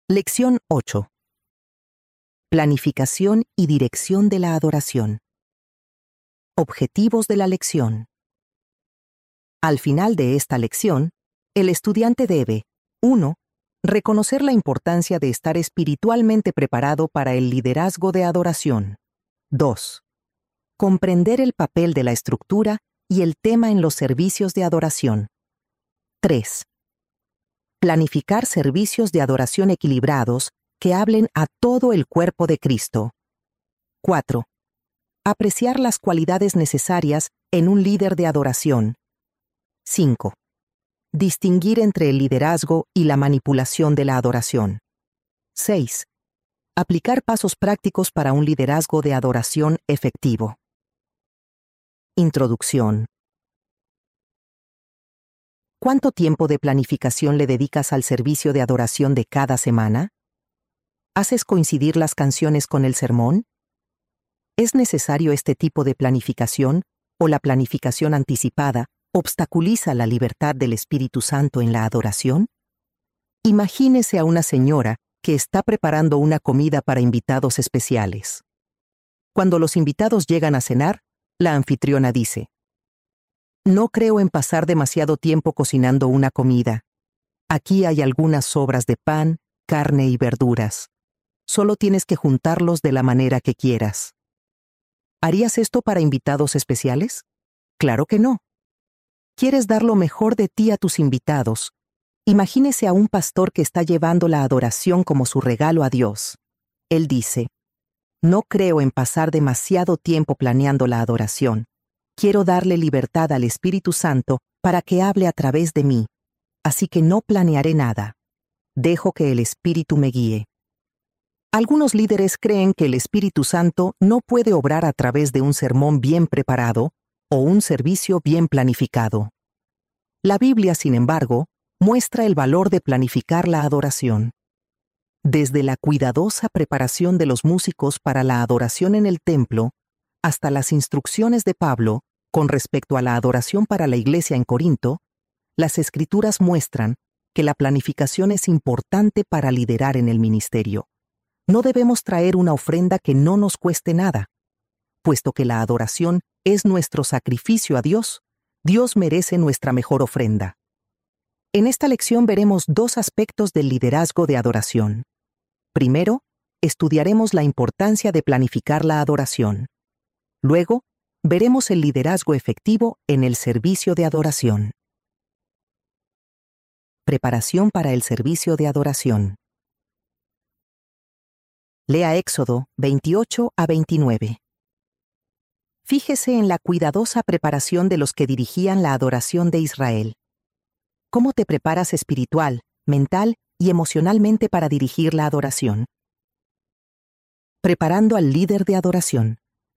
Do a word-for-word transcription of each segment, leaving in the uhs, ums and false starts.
Lección ocho. Planificación y dirección de la adoración. Objetivos de la lección. Al final de esta lección, el estudiante debe uno. Reconocer la importancia de estar espiritualmente preparado para el liderazgo de adoración. dos. Comprender el papel de la estructura y el tema en los servicios de adoración. tres. Planificar servicios de adoración equilibrados que hablen a todo el cuerpo de Cristo. cuatro. Apreciar las cualidades necesarias en un líder de adoración. cinco. Distinguir entre el liderazgo y la manipulación de la adoración. seis. Aplicar pasos prácticos para un liderazgo de adoración efectivo. Introducción. ¿Cuánto tiempo de planificación le dedicas al servicio de adoración de cada semana? ¿Haces coincidir las canciones con el sermón? ¿Es necesario este tipo de planificación o la planificación anticipada obstaculiza la libertad del Espíritu Santo en la adoración? Imagínese a una señora que está preparando una comida para invitados especiales. Cuando los invitados llegan a cenar, la anfitriona dice: «No creo en pasar demasiado tiempo cocinando una comida. Aquí hay algunas sobras de pan, carne y verduras. Solo tienes que juntarlos de la manera que quieras». ¿Harías esto para invitados especiales? Claro que no. ¿Quieres dar lo mejor de ti a tus invitados? Imagínese a un pastor que está llevando la adoración como su regalo a Dios. Él dice: «No creo en pasar demasiado tiempo planeando la adoración. Quiero darle libertad al Espíritu Santo para que hable a través de mí. Así que no planearé nada. Dejo que el Espíritu me guíe». Algunos líderes creen que el Espíritu Santo no puede obrar a través de un sermón bien preparado o un servicio bien planificado. La Biblia, sin embargo, muestra el valor de planificar la adoración. Desde la cuidadosa preparación de los músicos para la adoración en el templo, hasta las instrucciones de Pablo con respecto a la adoración para la iglesia en Corinto, las Escrituras muestran que la planificación es importante para liderar en el ministerio. No debemos traer una ofrenda que no nos cueste nada. Puesto que la adoración es nuestro sacrificio a Dios, Dios merece nuestra mejor ofrenda. En esta lección veremos dos aspectos del liderazgo de adoración. Primero, estudiaremos la importancia de planificar la adoración. Luego, veremos el liderazgo efectivo en el servicio de adoración. Preparación para el servicio de adoración. Lea Éxodo veintiocho a veintinueve. Fíjese en la cuidadosa preparación de los que dirigían la adoración de Israel. ¿Cómo te preparas espiritual, mental y emocionalmente para dirigir la adoración? Preparando al líder de adoración.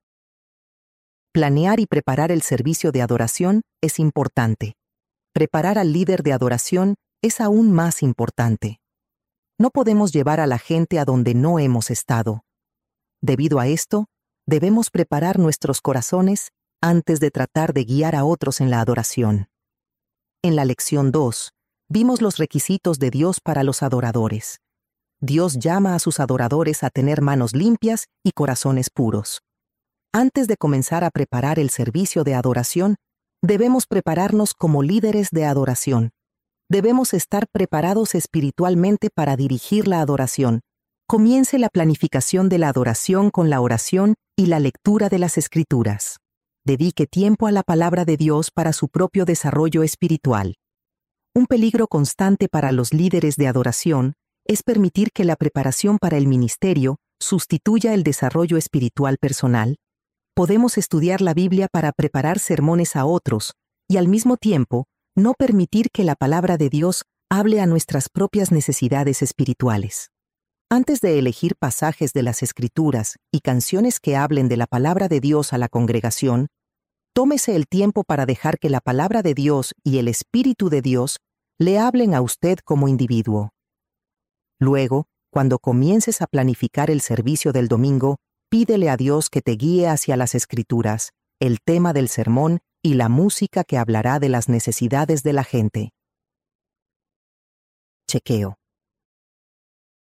Planear y preparar el servicio de adoración es importante. Preparar al líder de adoración es aún más importante. No podemos llevar a la gente a donde no hemos estado. Debido a esto, debemos preparar nuestros corazones antes de tratar de guiar a otros en la adoración. En la lección dos, vimos los requisitos de Dios para los adoradores. Dios llama a sus adoradores a tener manos limpias y corazones puros. Antes de comenzar a preparar el servicio de adoración, debemos prepararnos como líderes de adoración. Debemos estar preparados espiritualmente para dirigir la adoración. Comience la planificación de la adoración con la oración y la lectura de las Escrituras. Dedique tiempo a la palabra de Dios para su propio desarrollo espiritual. Un peligro constante para los líderes de adoración es permitir que la preparación para el ministerio sustituya el desarrollo espiritual personal. Podemos estudiar la Biblia para preparar sermones a otros y al mismo tiempo no permitir que la palabra de Dios hable a nuestras propias necesidades espirituales. Antes de elegir pasajes de las Escrituras y canciones que hablen de la palabra de Dios a la congregación, tómese el tiempo para dejar que la palabra de Dios y el Espíritu de Dios le hablen a usted como individuo. Luego, cuando comiences a planificar el servicio del domingo, pídele a Dios que te guíe hacia las Escrituras, el tema del sermón y la música que hablará de las necesidades de la gente. Chequeo.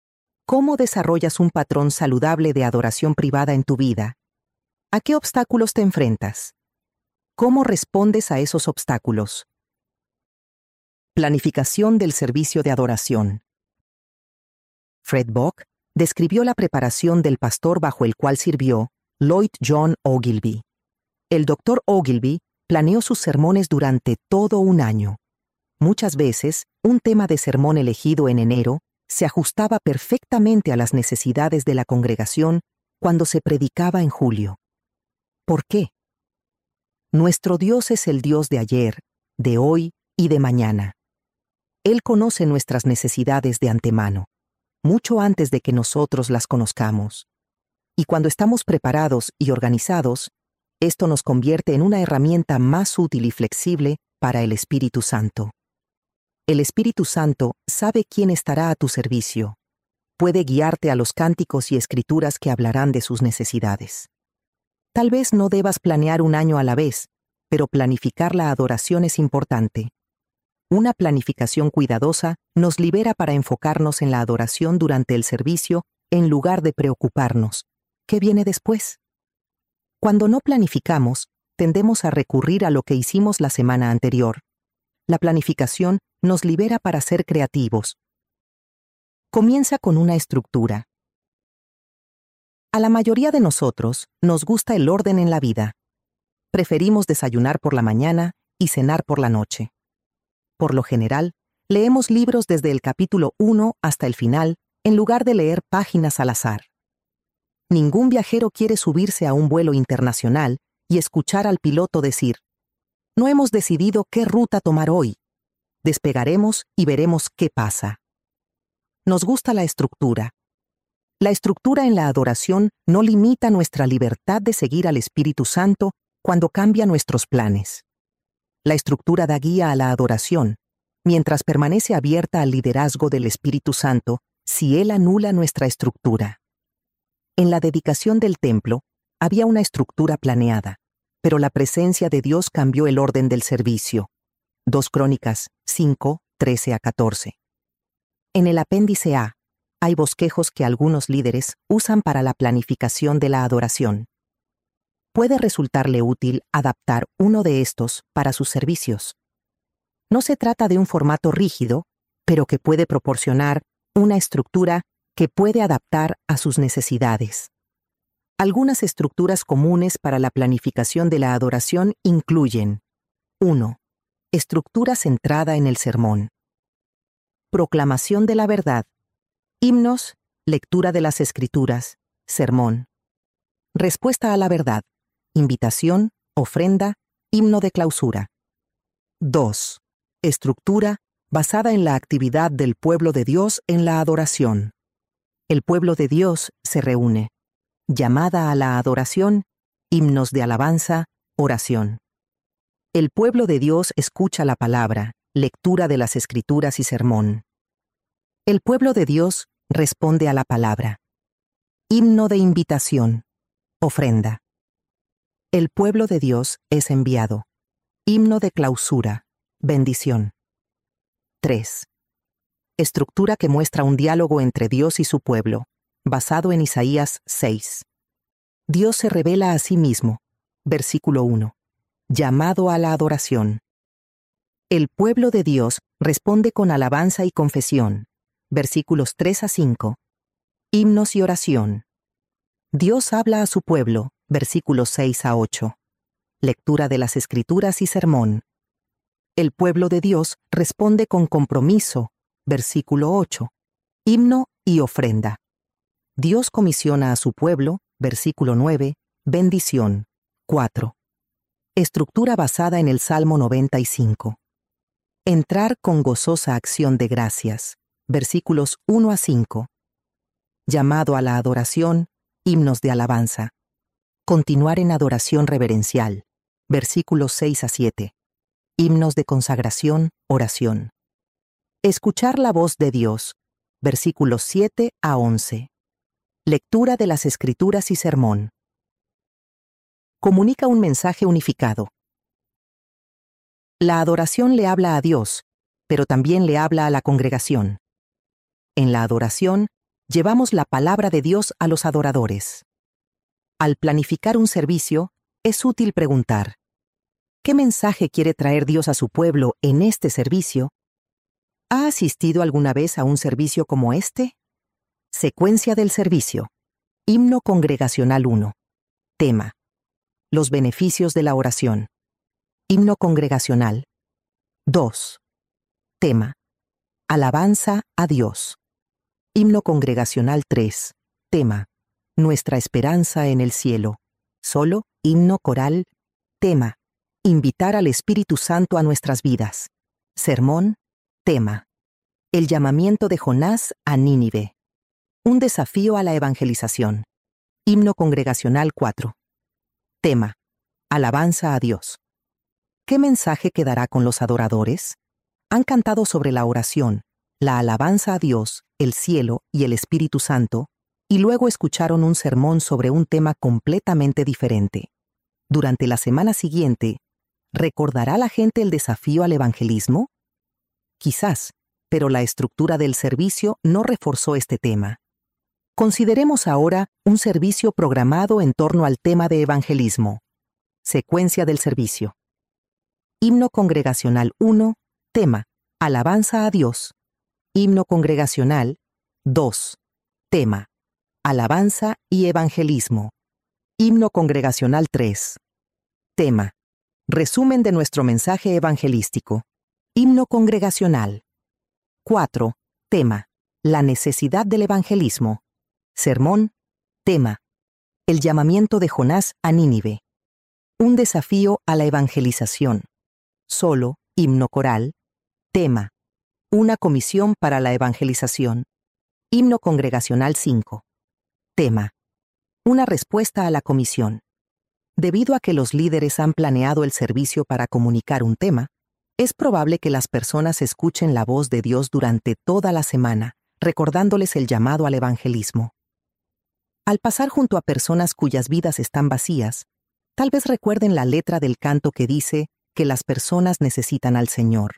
¿Cómo desarrollas un patrón saludable de adoración privada en tu vida? ¿A qué obstáculos te enfrentas? ¿Cómo respondes a esos obstáculos? Planificación del servicio de adoración. Fred Bock describió la preparación del pastor bajo el cual sirvió Lloyd John Ogilvie. El doctor Ogilvie planeó sus sermones durante todo un año. Muchas veces, un tema de sermón elegido en enero se ajustaba perfectamente a las necesidades de la congregación cuando se predicaba en julio. ¿Por qué? Nuestro Dios es el Dios de ayer, de hoy y de mañana. Él conoce nuestras necesidades de antemano, mucho antes de que nosotros las conozcamos. Y cuando estamos preparados y organizados, esto nos convierte en una herramienta más útil y flexible para el Espíritu Santo. El Espíritu Santo sabe quién estará a tu servicio. Puede guiarte a los cánticos y escrituras que hablarán de sus necesidades. Tal vez no debas planear un año a la vez, pero planificar la adoración es importante. Una planificación cuidadosa nos libera para enfocarnos en la adoración durante el servicio en lugar de preocuparnos. ¿Qué viene después? Cuando no planificamos, tendemos a recurrir a lo que hicimos la semana anterior. La planificación nos libera para ser creativos. Comienza con una estructura. A la mayoría de nosotros nos gusta el orden en la vida. Preferimos desayunar por la mañana y cenar por la noche. Por lo general, leemos libros desde el capítulo uno hasta el final, en lugar de leer páginas al azar. Ningún viajero quiere subirse a un vuelo internacional y escuchar al piloto decir: "No hemos decidido qué ruta tomar hoy. Despegaremos y veremos qué pasa". Nos gusta la estructura. La estructura en la adoración no limita nuestra libertad de seguir al Espíritu Santo cuando cambia nuestros planes. La estructura da guía a la adoración, mientras permanece abierta al liderazgo del Espíritu Santo si Él anula nuestra estructura. En la dedicación del templo había una estructura planeada, pero la presencia de Dios cambió el orden del servicio. Dos Crónicas cinco, trece a catorce. En el apéndice A hay bosquejos que algunos líderes usan para la planificación de la adoración. Puede resultarle útil adaptar uno de estos para sus servicios. No se trata de un formato rígido, pero que puede proporcionar una estructura que puede adaptar a sus necesidades. Algunas estructuras comunes para la planificación de la adoración incluyen: uno. Estructura centrada en el sermón. Proclamación de la verdad. Himnos, lectura de las Escrituras, sermón. Respuesta a la verdad. Invitación, ofrenda, himno de clausura. dos. Estructura basada en la actividad del pueblo de Dios en la adoración. El pueblo de Dios se reúne. Llamada a la adoración, himnos de alabanza, oración. El pueblo de Dios escucha la palabra, lectura de las Escrituras y sermón. El pueblo de Dios responde a la palabra. Himno de invitación, ofrenda. El pueblo de Dios es enviado. Himno de clausura, bendición. tres. Estructura que muestra un diálogo entre Dios y su pueblo, basado en Isaías seis. Dios se revela a sí mismo, versículo uno. Llamado a la adoración. El pueblo de Dios responde con alabanza y confesión, versículos tres a cinco. Himnos y oración. Dios habla a su pueblo, versículos seis a ocho. Lectura de las Escrituras y sermón. El pueblo de Dios responde con compromiso, versículo ocho. Himno y ofrenda. Dios comisiona a su pueblo, versículo nueve, bendición, cuatro. Estructura basada en el Salmo noventa y cinco. Entrar con gozosa acción de gracias, versículos uno a cinco. Llamado a la adoración, himnos de alabanza. Continuar en adoración reverencial, versículos seis a siete. Himnos de consagración, oración. Escuchar la voz de Dios, versículos siete a once. Lectura de las Escrituras y sermón. Comunica un mensaje unificado. La adoración le habla a Dios, pero también le habla a la congregación. En la adoración, llevamos la palabra de Dios a los adoradores. Al planificar un servicio, es útil preguntar: ¿qué mensaje quiere traer Dios a su pueblo en este servicio? ¿Ha asistido alguna vez a un servicio como este? Secuencia del servicio. Himno congregacional uno. Tema: los beneficios de la oración. Himno congregacional. dos. Tema: alabanza a Dios. Himno congregacional tres. Tema: nuestra esperanza en el cielo. Solo, himno coral. Tema: invitar al Espíritu Santo a nuestras vidas. Sermón. Tema: el llamamiento de Jonás a Nínive. Un desafío a la evangelización. Himno congregacional cuatro. Tema: alabanza a Dios. ¿Qué mensaje quedará con los adoradores? Han cantado sobre la oración, la alabanza a Dios, el cielo y el Espíritu Santo, y luego escucharon un sermón sobre un tema completamente diferente. Durante la semana siguiente, ¿recordará la gente el desafío al evangelismo? Quizás, pero la estructura del servicio no reforzó este tema. Consideremos ahora un servicio programado en torno al tema de evangelismo. Secuencia del servicio. Himno congregacional uno, tema: alabanza a Dios. Himno congregacional dos, tema: alabanza y evangelismo. Himno congregacional tres. Tema: resumen de nuestro mensaje evangelístico. Himno congregacional cuatro. Tema: la necesidad del evangelismo. Sermón. Tema: el llamamiento de Jonás a Nínive. Un desafío a la evangelización. Solo, himno coral. Tema: una comisión para la evangelización. Himno congregacional cinco. Tema: una respuesta a la comisión. Debido a que los líderes han planeado el servicio para comunicar un tema, es probable que las personas escuchen la voz de Dios durante toda la semana, recordándoles el llamado al evangelismo. Al pasar junto a personas cuyas vidas están vacías, tal vez recuerden la letra del canto que dice que las personas necesitan al Señor.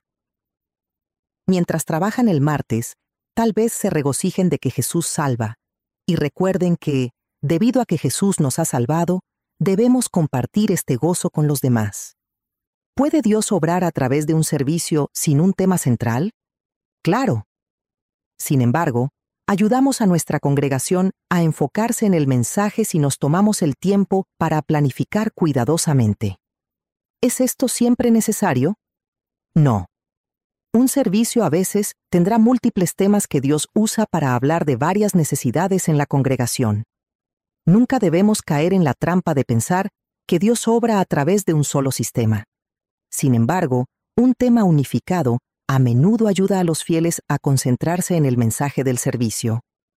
Mientras trabajan el martes, tal vez se regocijen de que Jesús salva, y recuerden que, debido a que Jesús nos ha salvado, debemos compartir este gozo con los demás. ¿Puede Dios obrar a través de un servicio sin un tema central? ¡Claro! Sin embargo, ayudamos a nuestra congregación a enfocarse en el mensaje si nos tomamos el tiempo para planificar cuidadosamente. ¿Es esto siempre necesario? No. Un servicio a veces tendrá múltiples temas que Dios usa para hablar de varias necesidades en la congregación. Nunca debemos caer en la trampa de pensar que Dios obra a través de un solo sistema. Sin embargo, un tema unificado a menudo ayuda a los fieles a concentrarse en el mensaje del servicio.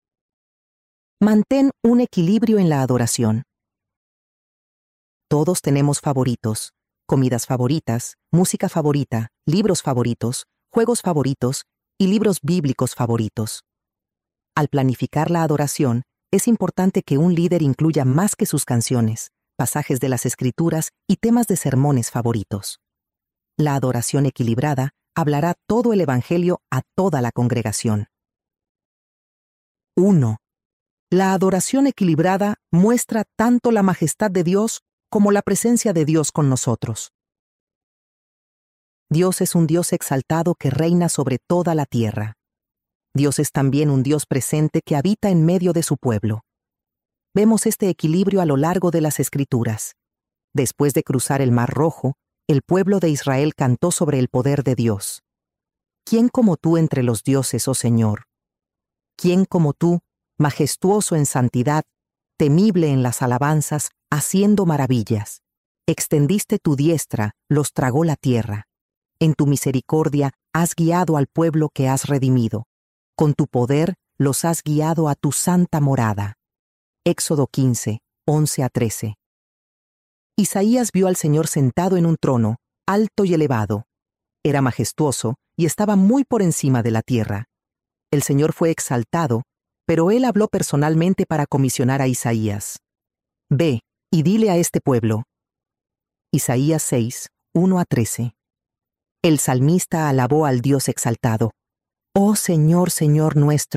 Mantén un equilibrio en la adoración. Todos tenemos favoritos, comidas favoritas, música favorita, libros favoritos, juegos favoritos y libros bíblicos favoritos. Al planificar la adoración, es importante que un líder incluya más que sus canciones, pasajes de las Escrituras y temas de sermones favoritos. La adoración equilibrada hablará todo el Evangelio a toda la congregación. uno. La adoración equilibrada muestra tanto la majestad de Dios como la presencia de Dios con nosotros. Dios es un Dios exaltado que reina sobre toda la tierra. Dios es también un Dios presente que habita en medio de su pueblo. Vemos este equilibrio a lo largo de las Escrituras. Después de cruzar el Mar Rojo, el pueblo de Israel cantó sobre el poder de Dios. ¿Quién como tú entre los dioses, oh Señor? ¿Quién como tú, majestuoso en santidad, temible en las alabanzas, haciendo maravillas? Extendiste tu diestra, los tragó la tierra. En tu misericordia has guiado al pueblo que has redimido. Con tu poder los has guiado a tu santa morada. Éxodo quince, once a trece. Isaías vio al Señor sentado en un trono, alto y elevado. Era majestuoso y estaba muy por encima de la tierra. El Señor fue exaltado, pero Él habló personalmente para comisionar a Isaías. Ve y dile a este pueblo. Isaías seis, uno a trece. El salmista alabó al Dios exaltado. Oh Señor, Señor nuestro,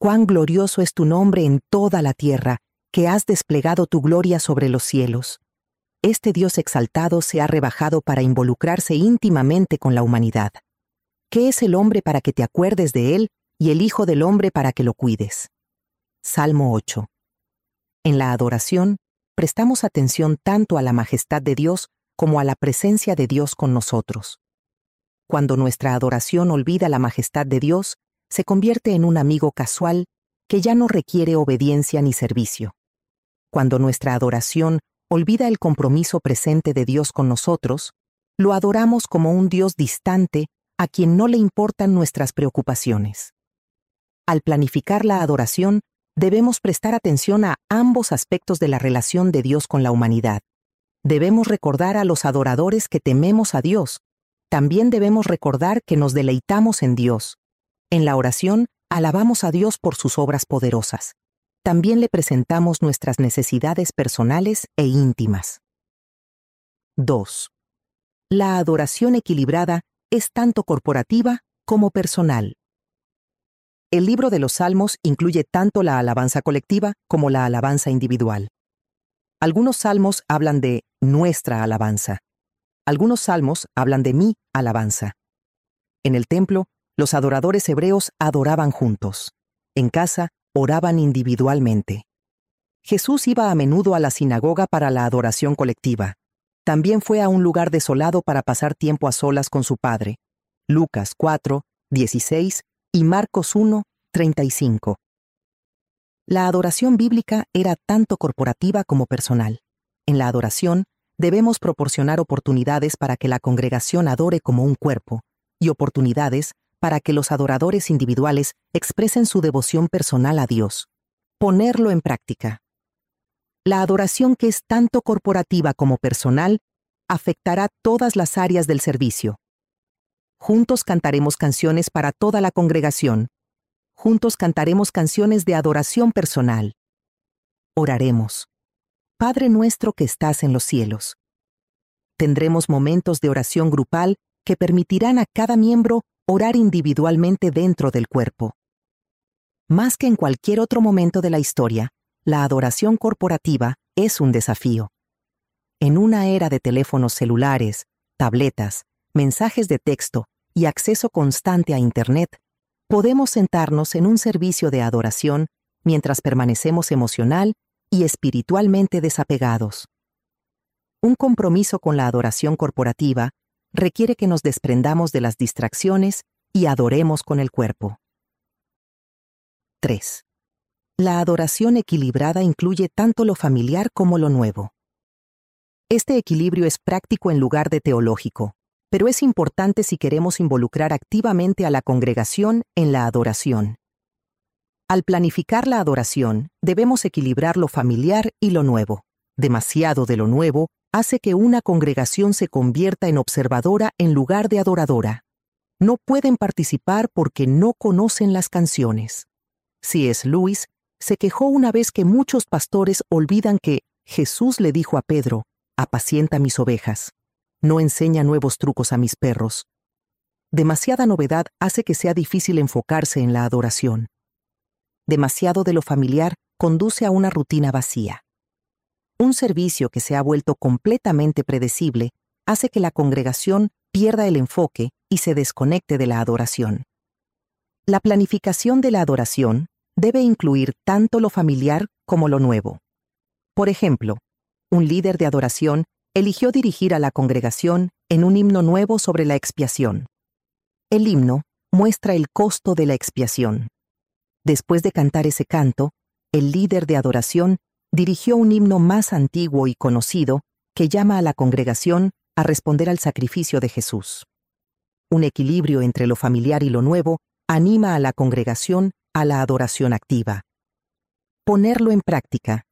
cuán glorioso es tu nombre en toda la tierra, que has desplegado tu gloria sobre los cielos. Este Dios exaltado se ha rebajado para involucrarse íntimamente con la humanidad. ¿Qué es el hombre para que te acuerdes de él y el Hijo del hombre para que lo cuides? Salmo ocho. En la adoración, prestamos atención tanto a la majestad de Dios como a la presencia de Dios con nosotros. Cuando nuestra adoración olvida la majestad de Dios, se convierte en un amigo casual que ya no requiere obediencia ni servicio. Cuando nuestra adoración olvida el compromiso presente de Dios con nosotros, lo adoramos como un Dios distante a quien no le importan nuestras preocupaciones. Al planificar la adoración, debemos prestar atención a ambos aspectos de la relación de Dios con la humanidad. Debemos recordar a los adoradores que tememos a Dios. También debemos recordar que nos deleitamos en Dios. En la oración, alabamos a Dios por sus obras poderosas. También le presentamos nuestras necesidades personales e íntimas. dos. La adoración equilibrada es tanto corporativa como personal. El libro de los Salmos incluye tanto la alabanza colectiva como la alabanza individual. Algunos salmos hablan de nuestra alabanza. Algunos salmos hablan de mi alabanza. En el templo, los adoradores hebreos adoraban juntos. En casa, oraban individualmente. Jesús iba a menudo a la sinagoga para la adoración colectiva. También fue a un lugar desolado para pasar tiempo a solas con su Padre. Lucas cuatro, dieciséis y Marcos uno, treinta y cinco. La adoración bíblica era tanto corporativa como personal. En la adoración, debemos proporcionar oportunidades para que la congregación adore como un cuerpo, y oportunidades para que los adoradores individuales expresen su devoción personal a Dios. Ponerlo en práctica. La adoración que es tanto corporativa como personal afectará todas las áreas del servicio. Juntos cantaremos canciones para toda la congregación. Juntos cantaremos canciones de adoración personal. Oraremos. Padre nuestro que estás en los cielos. Tendremos momentos de oración grupal que permitirán a cada miembro orar individualmente dentro del cuerpo. Más que en cualquier otro momento de la historia, la adoración corporativa es un desafío. En una era de teléfonos celulares, tabletas, mensajes de texto y acceso constante a Internet, podemos sentarnos en un servicio de adoración mientras permanecemos emocional y espiritualmente desapegados. Un compromiso con la adoración corporativa requiere que nos desprendamos de las distracciones y adoremos con el cuerpo. tres. La adoración equilibrada incluye tanto lo familiar como lo nuevo. Este equilibrio es práctico en lugar de teológico, pero es importante si queremos involucrar activamente a la congregación en la adoración. Al planificar la adoración, debemos equilibrar lo familiar y lo nuevo. Demasiado de lo nuevo hace que una congregación se convierta en observadora en lugar de adoradora. No pueden participar porque no conocen las canciones. C S Lewis se quejó una vez que muchos pastores olvidan que Jesús le dijo a Pedro: «Apacienta mis ovejas. No enseña nuevos trucos a mis perros». Demasiada novedad hace que sea difícil enfocarse en la adoración. Demasiado de lo familiar conduce a una rutina vacía. Un servicio que se ha vuelto completamente predecible hace que la congregación pierda el enfoque y se desconecte de la adoración. La planificación de la adoración debe incluir tanto lo familiar como lo nuevo. Por ejemplo, un líder de adoración eligió dirigir a la congregación en un himno nuevo sobre la expiación. El himno muestra el costo de la expiación. Después de cantar ese canto, el líder de adoración dirigió un himno más antiguo y conocido que llama a la congregación a responder al sacrificio de Jesús. Un equilibrio entre lo familiar y lo nuevo anima a la congregación a la adoración activa. Ponerlo en práctica.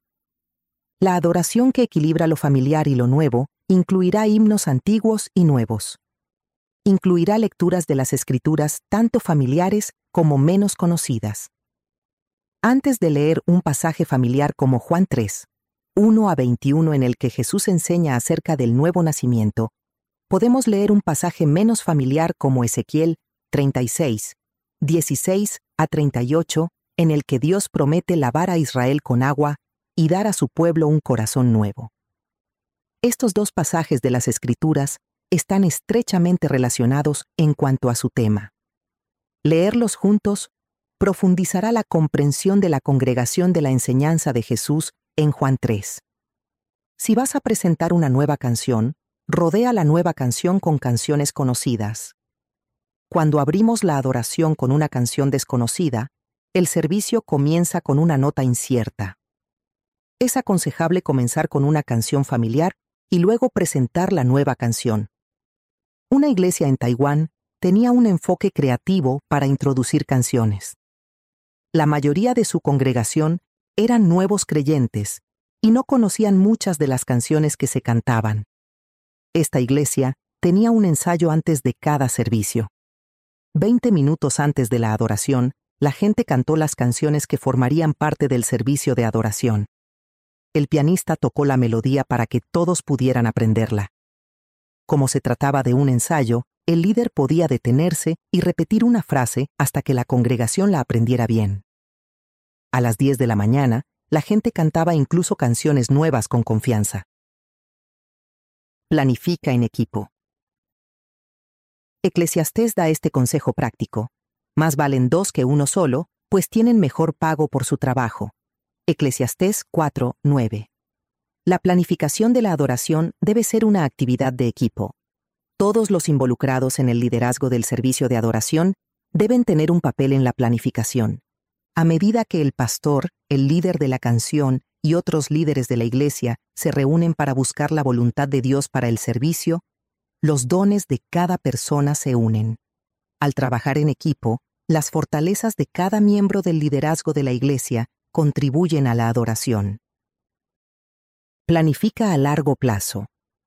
La adoración que equilibra lo familiar y lo nuevo incluirá himnos antiguos y nuevos. Incluirá lecturas de las Escrituras tanto familiares como menos conocidas. Antes de leer un pasaje familiar como Juan tres, uno a veintiuno, en el que Jesús enseña acerca del nuevo nacimiento, podemos leer un pasaje menos familiar como Ezequiel treinta y seis, dieciséis a treinta y ocho, en el que Dios promete lavar a Israel con agua y dar a su pueblo un corazón nuevo. Estos dos pasajes de las Escrituras están estrechamente relacionados en cuanto a su tema. Leerlos juntos profundizará la comprensión de la congregación de la enseñanza de Jesús en Juan tres. Si vas a presentar una nueva canción, rodea la nueva canción con canciones conocidas. Cuando abrimos la adoración con una canción desconocida, el servicio comienza con una nota incierta. Es aconsejable comenzar con una canción familiar y luego presentar la nueva canción. Una iglesia en Taiwán tenía un enfoque creativo para introducir canciones. La mayoría de su congregación eran nuevos creyentes y no conocían muchas de las canciones que se cantaban. Esta iglesia tenía un ensayo antes de cada servicio. Veinte minutos antes de la adoración, la gente cantó las canciones que formarían parte del servicio de adoración. El pianista tocó la melodía para que todos pudieran aprenderla. Como se trataba de un ensayo, el líder podía detenerse y repetir una frase hasta que la congregación la aprendiera bien. A las diez de la mañana, la gente cantaba incluso canciones nuevas con confianza. Planifica en equipo. Eclesiastés da este consejo práctico. Más valen dos que uno solo, pues tienen mejor pago por su trabajo. Eclesiastés cuatro nueve. La planificación de la adoración debe ser una actividad de equipo. Todos los involucrados en el liderazgo del servicio de adoración deben tener un papel en la planificación. A medida que el pastor, el líder de la canción y otros líderes de la iglesia se reúnen para buscar la voluntad de Dios para el servicio, los dones de cada persona se unen. Al trabajar en equipo, las fortalezas de cada miembro del liderazgo de la iglesia contribuyen a la adoración. Planifica a largo plazo.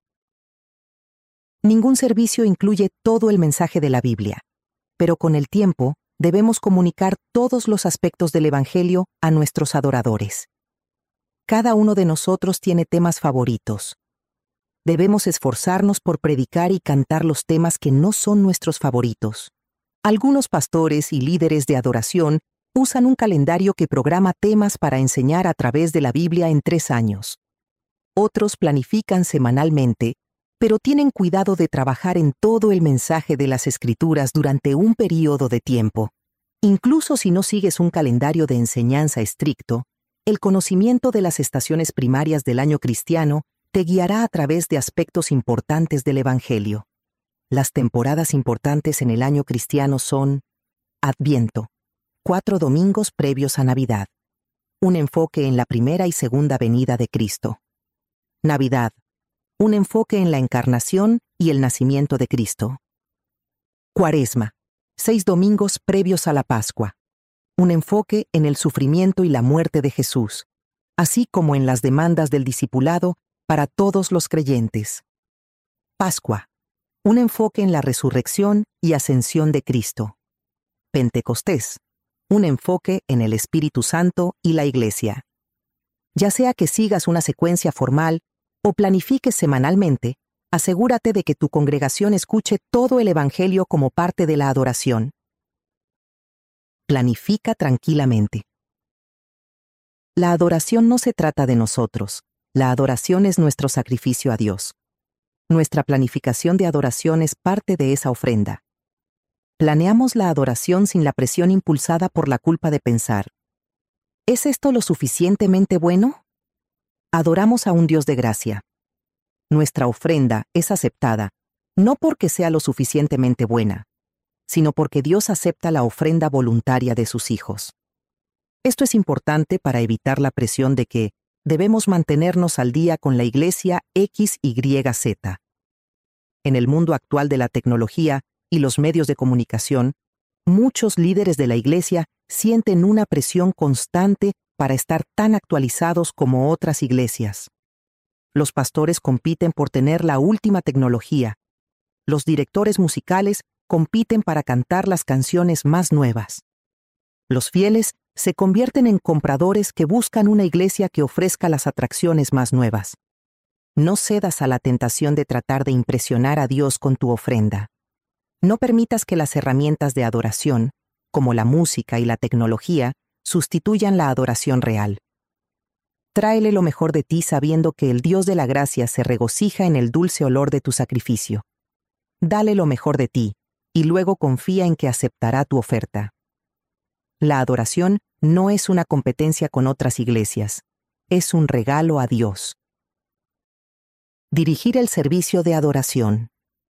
Ningún servicio incluye todo el mensaje de la Biblia, pero con el tiempo debemos comunicar todos los aspectos del Evangelio a nuestros adoradores. Cada uno de nosotros tiene temas favoritos. Debemos esforzarnos por predicar y cantar los temas que no son nuestros favoritos. Algunos pastores y líderes de adoración usan un calendario que programa temas para enseñar a través de la Biblia en tres años. Otros planifican semanalmente, pero tienen cuidado de trabajar en todo el mensaje de las Escrituras durante un período de tiempo. Incluso si no sigues un calendario de enseñanza estricto, el conocimiento de las estaciones primarias del año cristiano te guiará a través de aspectos importantes del Evangelio. Las temporadas importantes en el año cristiano son Adviento, cuatro domingos previos a Navidad, un enfoque en la primera y segunda venida de Cristo. Navidad, un enfoque en la encarnación y el nacimiento de Cristo. Cuaresma, seis domingos previos a la Pascua, un enfoque en el sufrimiento y la muerte de Jesús, así como en las demandas del discipulado para todos los creyentes. Pascua, un enfoque en la resurrección y ascensión de Cristo. Pentecostés, un enfoque en el Espíritu Santo y la Iglesia. Ya sea que sigas una secuencia formal o planifiques semanalmente, asegúrate de que tu congregación escuche todo el Evangelio como parte de la adoración. Planifica tranquilamente. La adoración no se trata de nosotros. La adoración es nuestro sacrificio a Dios. Nuestra planificación de adoración es parte de esa ofrenda. Planeamos la adoración sin la presión impulsada por la culpa de pensar: ¿es esto lo suficientemente bueno? Adoramos a un Dios de gracia. Nuestra ofrenda es aceptada, no porque sea lo suficientemente buena, sino porque Dios acepta la ofrenda voluntaria de sus hijos. Esto es importante para evitar la presión de que debemos mantenernos al día con la iglesia X Y Z. En el mundo actual de la tecnología y los medios de comunicación, muchos líderes de la iglesia sienten una presión constante para estar tan actualizados como otras iglesias. Los pastores compiten por tener la última tecnología. Los directores musicales compiten para cantar las canciones más nuevas. Los fieles se convierten en compradores que buscan una iglesia que ofrezca las atracciones más nuevas. No cedas a la tentación de tratar de impresionar a Dios con tu ofrenda. No permitas que las herramientas de adoración, como la música y la tecnología, sustituyan la adoración real. Tráele lo mejor de ti sabiendo que el Dios de la gracia se regocija en el dulce olor de tu sacrificio. Dale lo mejor de ti, y luego confía en que aceptará tu oferta. La adoración no es una competencia con otras iglesias, es un regalo a Dios. Dirigir el servicio de adoración.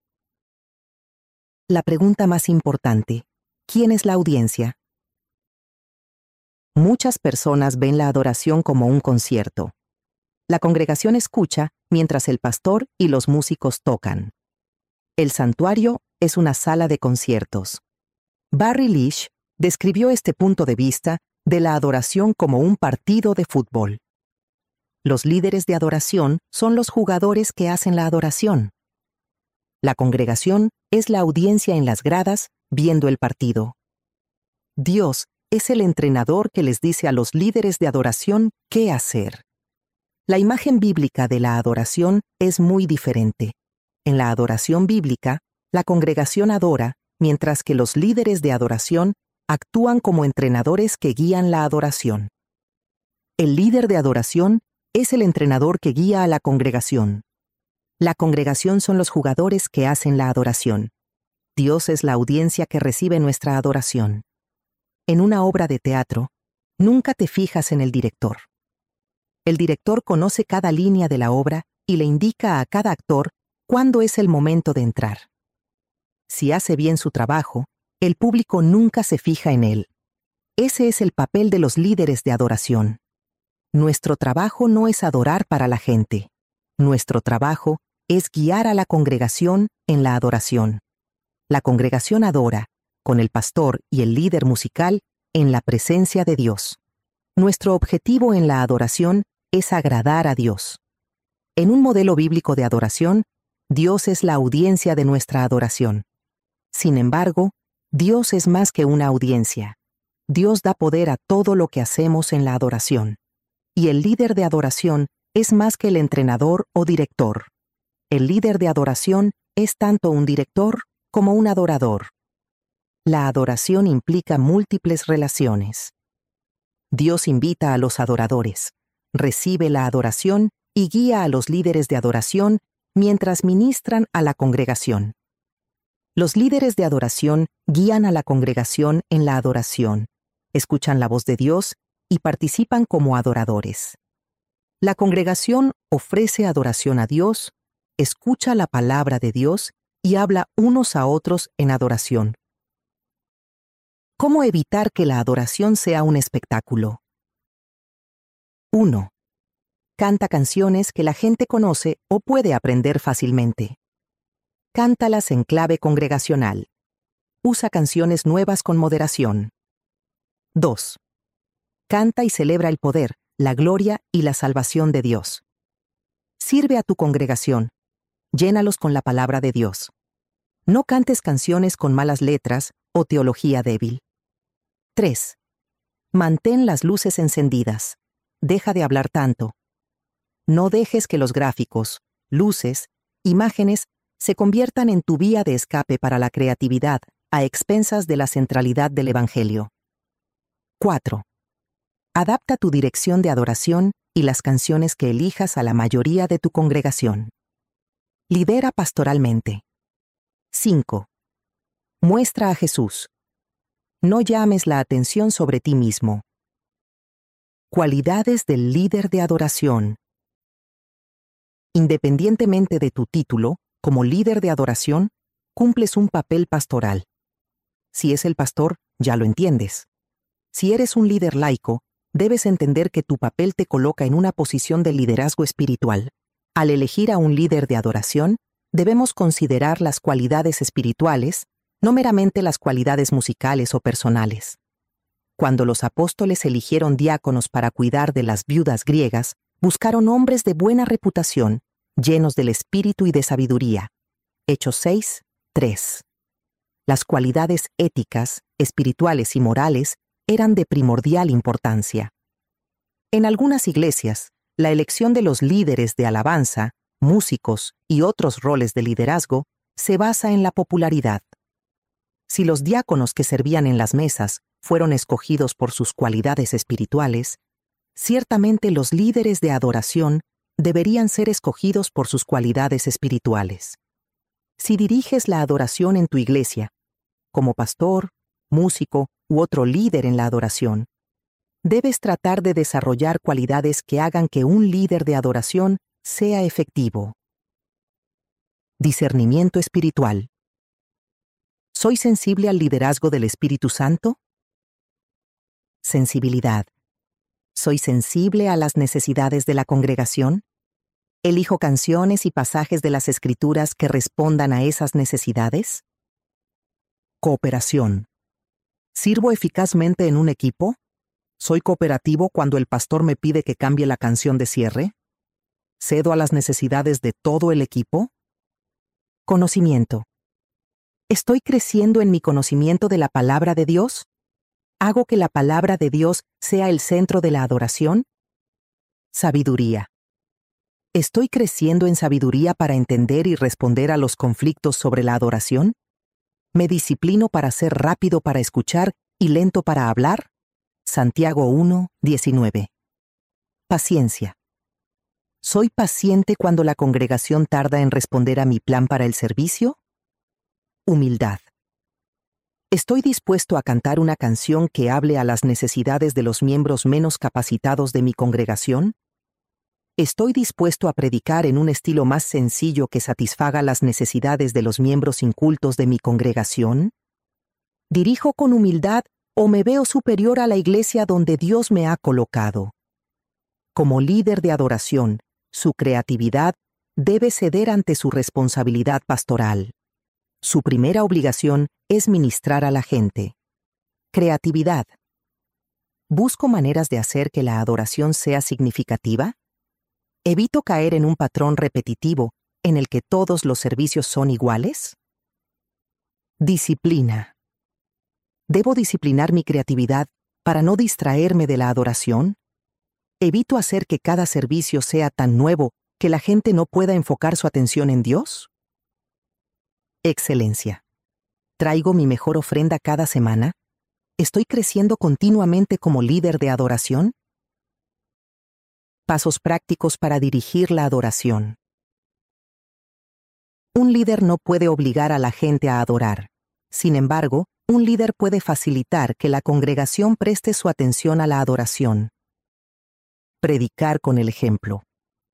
La pregunta más importante: ¿quién es la audiencia? Muchas personas ven la adoración como un concierto. La congregación escucha mientras el pastor y los músicos tocan. El santuario es una sala de conciertos. Barry Leach describió este punto de vista de la adoración como un partido de fútbol. Los líderes de adoración son los jugadores que hacen la adoración. La congregación es la audiencia en las gradas viendo el partido. Dios es el entrenador que les dice a los líderes de adoración qué hacer. La imagen bíblica de la adoración es muy diferente. En la adoración bíblica, la congregación adora, mientras que los líderes de adoración actúan como entrenadores que guían la adoración. El líder de adoración es el entrenador que guía a la congregación. La congregación son los jugadores que hacen la adoración. Dios es la audiencia que recibe nuestra adoración. En una obra de teatro, nunca te fijas en el director. El director conoce cada línea de la obra y le indica a cada actor cuándo es el momento de entrar. Si hace bien su trabajo, el público nunca se fija en él. Ese es el papel de los líderes de adoración. Nuestro trabajo no es adorar para la gente. Nuestro trabajo es guiar a la congregación en la adoración. La congregación adora, con el pastor y el líder musical, en la presencia de Dios. Nuestro objetivo en la adoración es agradar a Dios. En un modelo bíblico de adoración, Dios es la audiencia de nuestra adoración. Sin embargo, Dios es más que una audiencia. Dios da poder a todo lo que hacemos en la adoración. Y el líder de adoración es más que el entrenador o director. El líder de adoración es tanto un director como un adorador. La adoración implica múltiples relaciones. Dios invita a los adoradores, recibe la adoración y guía a los líderes de adoración mientras ministran a la congregación. Los líderes de adoración guían a la congregación en la adoración, escuchan la voz de Dios y participan como adoradores. La congregación ofrece adoración a Dios, escucha la palabra de Dios y habla unos a otros en adoración. ¿Cómo evitar que la adoración sea un espectáculo? uno. Canta canciones que la gente conoce o puede aprender fácilmente. Cántalas en clave congregacional. Usa canciones nuevas con moderación. dos. Canta y celebra el poder, la gloria y la salvación de Dios. Sirve a tu congregación. Llénalos con la palabra de Dios. No cantes canciones con malas letras o teología débil. tres. Mantén las luces encendidas. Deja de hablar tanto. No dejes que los gráficos, luces, imágenes se conviertan en tu vía de escape para la creatividad a expensas de la centralidad del Evangelio. cuatro. Adapta tu dirección de adoración y las canciones que elijas a la mayoría de tu congregación. Lidera pastoralmente. cinco. Muestra a Jesús. No llames la atención sobre ti mismo. Cualidades del líder de adoración. Independientemente de tu título, como líder de adoración, cumples un papel pastoral. Si es el pastor, ya lo entiendes. Si eres un líder laico, debes entender que tu papel te coloca en una posición de liderazgo espiritual. Al elegir a un líder de adoración, debemos considerar las cualidades espirituales, no meramente las cualidades musicales o personales. Cuando los apóstoles eligieron diáconos para cuidar de las viudas griegas, buscaron hombres de buena reputación, llenos del espíritu y de sabiduría. Hechos seis, tres. Las cualidades éticas, espirituales y morales eran de primordial importancia. En algunas iglesias, la elección de los líderes de alabanza, músicos y otros roles de liderazgo se basa en la popularidad. Si los diáconos que servían en las mesas fueron escogidos por sus cualidades espirituales, ciertamente los líderes de adoración deberían ser escogidos por sus cualidades espirituales. Si diriges la adoración en tu iglesia, como pastor, músico u otro líder en la adoración, debes tratar de desarrollar cualidades que hagan que un líder de adoración sea efectivo. Discernimiento espiritual. ¿Soy sensible al liderazgo del Espíritu Santo? Sensibilidad. ¿Soy sensible a las necesidades de la congregación? ¿Elijo canciones y pasajes de las Escrituras que respondan a esas necesidades? Cooperación. ¿Sirvo eficazmente en un equipo? ¿Soy cooperativo cuando el pastor me pide que cambie la canción de cierre? ¿Cedo a las necesidades de todo el equipo? Conocimiento. ¿Estoy creciendo en mi conocimiento de la palabra de Dios? ¿Hago que la palabra de Dios sea el centro de la adoración? Sabiduría. ¿Estoy creciendo en sabiduría para entender y responder a los conflictos sobre la adoración? ¿Me disciplino para ser rápido para escuchar y lento para hablar? Santiago uno, diecinueve. Paciencia. ¿Soy paciente cuando la congregación tarda en responder a mi plan para el servicio? Humildad. ¿Estoy dispuesto a cantar una canción que hable a las necesidades de los miembros menos capacitados de mi congregación? ¿Estoy dispuesto a predicar en un estilo más sencillo que satisfaga las necesidades de los miembros incultos de mi congregación? ¿Dirijo con humildad o me veo superior a la iglesia donde Dios me ha colocado? Como líder de adoración, su creatividad debe ceder ante su responsabilidad pastoral. Su primera obligación es ministrar a la gente. Creatividad. ¿Busco maneras de hacer que la adoración sea significativa? ¿Evito caer en un patrón repetitivo en el que todos los servicios son iguales? Disciplina. ¿Debo disciplinar mi creatividad para no distraerme de la adoración? ¿Evito hacer que cada servicio sea tan nuevo que la gente no pueda enfocar su atención en Dios? Excelencia. ¿Traigo mi mejor ofrenda cada semana? ¿Estoy creciendo continuamente como líder de adoración? Pasos prácticos para dirigir la adoración. Un líder no puede obligar a la gente a adorar. Sin embargo, un líder puede facilitar que la congregación preste su atención a la adoración. Predicar con el ejemplo.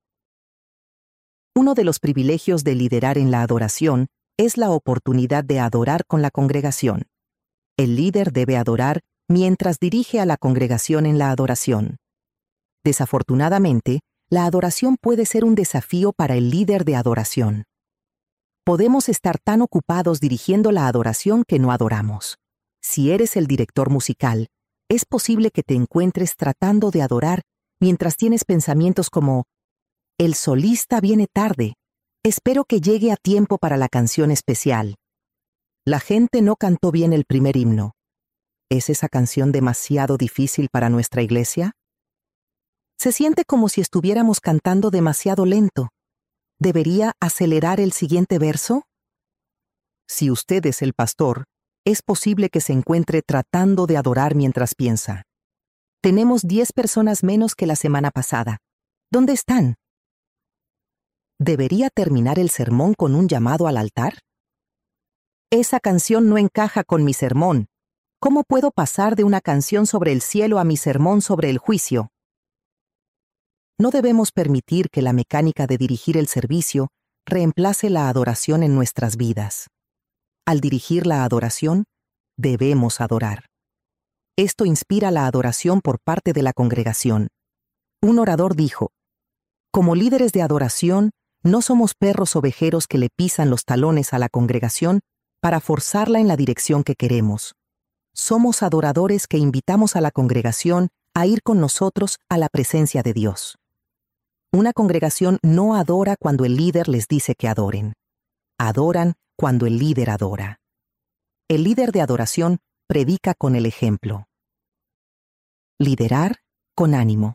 Uno de los privilegios de liderar en la adoración es la oportunidad de adorar con la congregación. El líder debe adorar mientras dirige a la congregación en la adoración. Desafortunadamente, la adoración puede ser un desafío para el líder de adoración. Podemos estar tan ocupados dirigiendo la adoración que no adoramos. Si eres el director musical, es posible que te encuentres tratando de adorar mientras tienes pensamientos como: el solista viene tarde, espero que llegue a tiempo para la canción especial. La gente no cantó bien el primer himno. ¿Es esa canción demasiado difícil para nuestra iglesia? Se siente como si estuviéramos cantando demasiado lento. ¿Debería acelerar el siguiente verso? Si usted es el pastor, es posible que se encuentre tratando de adorar mientras piensa: tenemos diez personas menos que la semana pasada. ¿Dónde están? ¿Debería terminar el sermón con un llamado al altar? Esa canción no encaja con mi sermón. ¿Cómo puedo pasar de una canción sobre el cielo a mi sermón sobre el juicio? No debemos permitir que la mecánica de dirigir el servicio reemplace la adoración en nuestras vidas. Al dirigir la adoración, debemos adorar. Esto inspira la adoración por parte de la congregación. Un orador dijo: como líderes de adoración, no somos perros ovejeros que le pisan los talones a la congregación para forzarla en la dirección que queremos. Somos adoradores que invitamos a la congregación a ir con nosotros a la presencia de Dios. Una congregación no adora cuando el líder les dice que adoren. Adoran cuando el líder adora. El líder de adoración predica con el ejemplo. Liderar con ánimo.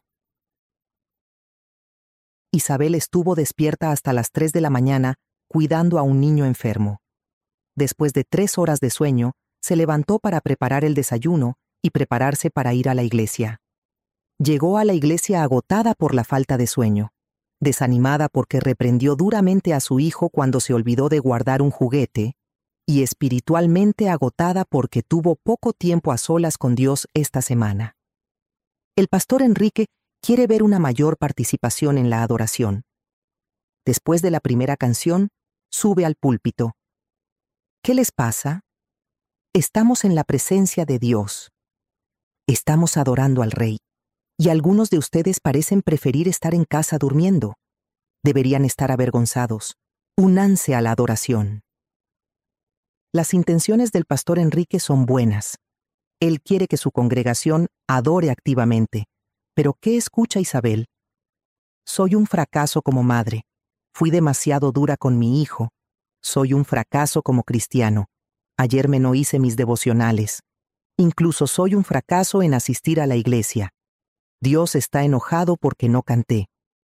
Isabel estuvo despierta hasta las tres de la mañana cuidando a un niño enfermo. Después de tres horas de sueño, se levantó para preparar el desayuno y prepararse para ir a la iglesia. Llegó a la iglesia agotada por la falta de sueño, desanimada porque reprendió duramente a su hijo cuando se olvidó de guardar un juguete, y espiritualmente agotada porque tuvo poco tiempo a solas con Dios esta semana. El pastor Enrique quiere ver una mayor participación en la adoración. Después de la primera canción, sube al púlpito. ¿Qué les pasa? Estamos en la presencia de Dios. Estamos adorando al Rey. Y algunos de ustedes parecen preferir estar en casa durmiendo. Deberían estar avergonzados. Únanse a la adoración. Las intenciones del pastor Enrique son buenas. Él quiere que su congregación adore activamente. Pero ¿qué escucha Isabel? Soy un fracaso como madre. Fui demasiado dura con mi hijo. Soy un fracaso como cristiano. Ayer me no hice mis devocionales. Incluso soy un fracaso en asistir a la iglesia. Dios está enojado porque no canté.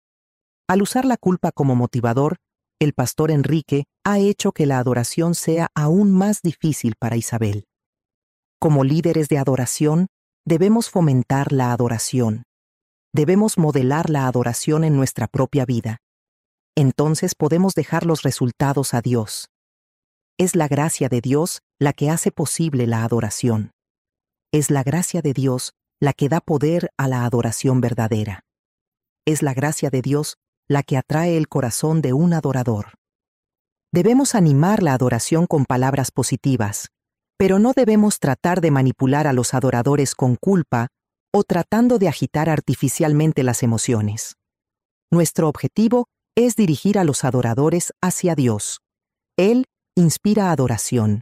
Al usar la culpa como motivador, el pastor Enrique ha hecho que la adoración sea aún más difícil para Isabel. Como líderes de adoración, debemos fomentar la adoración. Debemos modelar la adoración en nuestra propia vida. Entonces podemos dejar los resultados a Dios. Es la gracia de Dios la que hace posible la adoración. Es la gracia de Dios la que da poder a la adoración verdadera. Es la gracia de Dios la que atrae el corazón de un adorador. Debemos animar la adoración con palabras positivas, pero no debemos tratar de manipular a los adoradores con culpa o tratando de agitar artificialmente las emociones. Nuestro objetivo es dirigir a los adoradores hacia Dios. Él inspira adoración.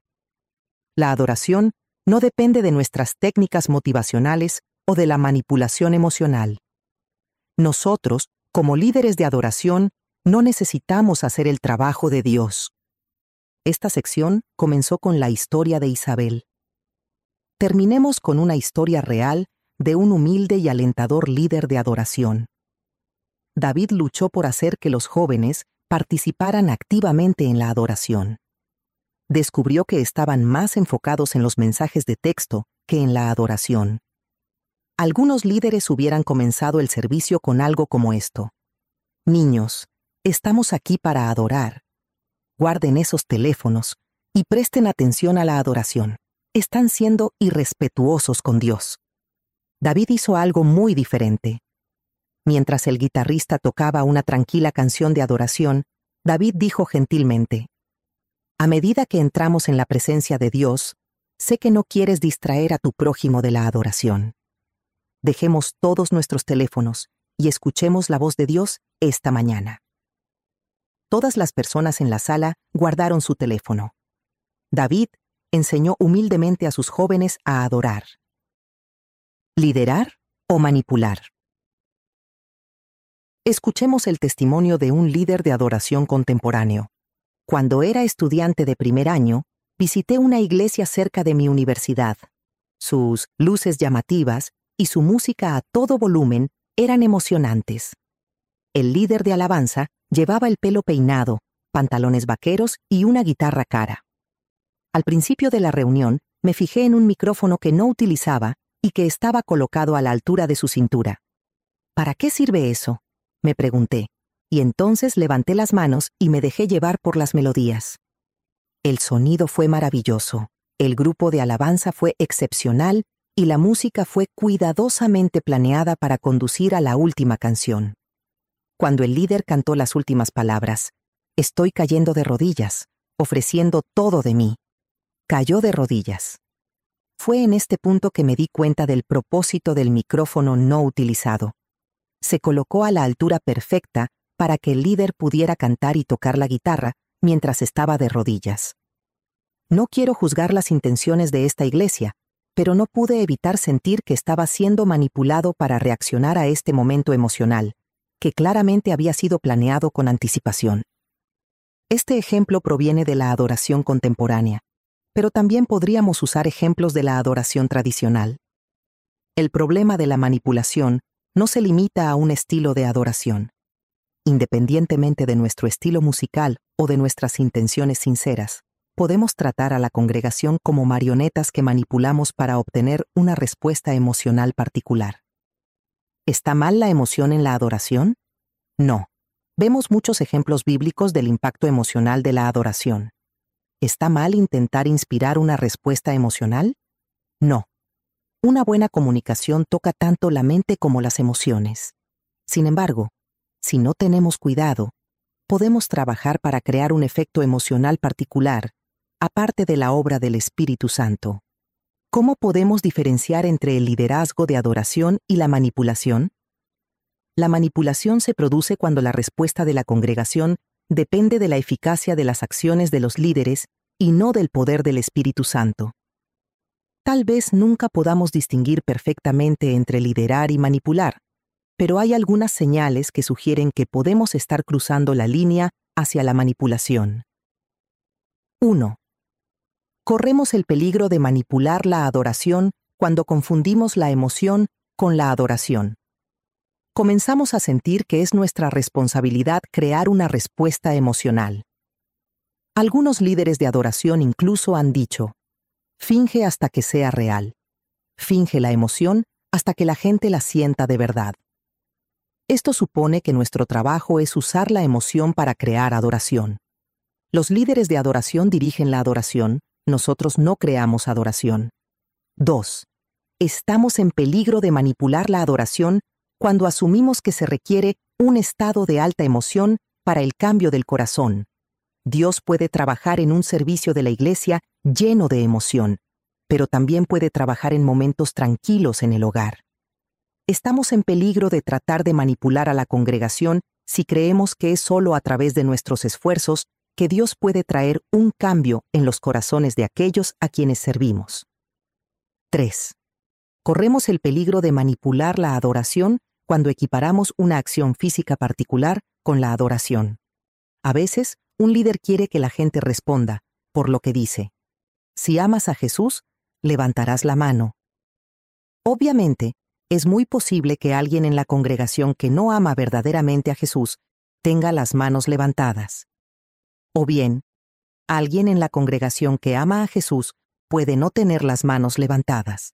La adoración no depende de nuestras técnicas motivacionales o de la manipulación emocional. Nosotros, como líderes de adoración, no necesitamos hacer el trabajo de Dios. Esta sección comenzó con la historia de Isabel. Terminemos con una historia real de un humilde y alentador líder de adoración. David luchó por hacer que los jóvenes participaran activamente en la adoración. Descubrió que estaban más enfocados en los mensajes de texto que en la adoración. Algunos líderes hubieran comenzado el servicio con algo como esto. Niños, estamos aquí para adorar. Guarden esos teléfonos y presten atención a la adoración. Están siendo irrespetuosos con Dios. David hizo algo muy diferente. Mientras el guitarrista tocaba una tranquila canción de adoración, David dijo gentilmente: a medida que entramos en la presencia de Dios, sé que no quieres distraer a tu prójimo de la adoración. Dejemos todos nuestros teléfonos y escuchemos la voz de Dios esta mañana. Todas las personas en la sala guardaron su teléfono. David enseñó humildemente a sus jóvenes a adorar. ¿Liderar o manipular? Escuchemos el testimonio de un líder de adoración contemporáneo. Cuando era estudiante de primer año, visité una iglesia cerca de mi universidad. Sus luces llamativas y su música a todo volumen eran emocionantes. El líder de alabanza llevaba el pelo peinado, pantalones vaqueros y una guitarra cara. Al principio de la reunión, me fijé en un micrófono que no utilizaba y que estaba colocado a la altura de su cintura. ¿Para qué sirve eso?, me pregunté, y entonces levanté las manos y me dejé llevar por las melodías. El sonido fue maravilloso, el grupo de alabanza fue excepcional y la música fue cuidadosamente planeada para conducir a la última canción. Cuando el líder cantó las últimas palabras, «Estoy cayendo de rodillas, ofreciendo todo de mí», cayó de rodillas. Fue en este punto que me di cuenta del propósito del micrófono no utilizado. Se colocó a la altura perfecta para que el líder pudiera cantar y tocar la guitarra mientras estaba de rodillas. No quiero juzgar las intenciones de esta iglesia, pero no pude evitar sentir que estaba siendo manipulado para reaccionar a este momento emocional, que claramente había sido planeado con anticipación. Este ejemplo proviene de la adoración contemporánea, pero también podríamos usar ejemplos de la adoración tradicional. El problema de la manipulación no se limita a un estilo de adoración. Independientemente de nuestro estilo musical o de nuestras intenciones sinceras, podemos tratar a la congregación como marionetas que manipulamos para obtener una respuesta emocional particular. ¿Está mal la emoción en la adoración? No. Vemos muchos ejemplos bíblicos del impacto emocional de la adoración. ¿Está mal intentar inspirar una respuesta emocional? No. Una buena comunicación toca tanto la mente como las emociones. Sin embargo, si no tenemos cuidado, podemos trabajar para crear un efecto emocional particular, aparte de la obra del Espíritu Santo. ¿Cómo podemos diferenciar entre el liderazgo de adoración y la manipulación? La manipulación se produce cuando la respuesta de la congregación depende de la eficacia de las acciones de los líderes y no del poder del Espíritu Santo. Tal vez nunca podamos distinguir perfectamente entre liderar y manipular, pero hay algunas señales que sugieren que podemos estar cruzando la línea hacia la manipulación. uno. Corremos el peligro de manipular la adoración cuando confundimos la emoción con la adoración. Comenzamos a sentir que es nuestra responsabilidad crear una respuesta emocional. Algunos líderes de adoración incluso han dicho: finge hasta que sea real. Finge la emoción hasta que la gente la sienta de verdad. Esto supone que nuestro trabajo es usar la emoción para crear adoración. Los líderes de adoración dirigen la adoración, nosotros no creamos adoración. dos. Estamos en peligro de manipular la adoración cuando asumimos que se requiere un estado de alta emoción para el cambio del corazón. Dios puede trabajar en un servicio de la iglesia lleno de emoción, pero también puede trabajar en momentos tranquilos en el hogar. Estamos en peligro de tratar de manipular a la congregación si creemos que es solo a través de nuestros esfuerzos que Dios puede traer un cambio en los corazones de aquellos a quienes servimos. tres. Corremos el peligro de manipular la adoración cuando equiparamos una acción física particular con la adoración. A veces, un líder quiere que la gente responda, por lo que dice: si amas a Jesús, levantarás la mano. Obviamente, es muy posible que alguien en la congregación que no ama verdaderamente a Jesús tenga las manos levantadas. O bien, alguien en la congregación que ama a Jesús puede no tener las manos levantadas.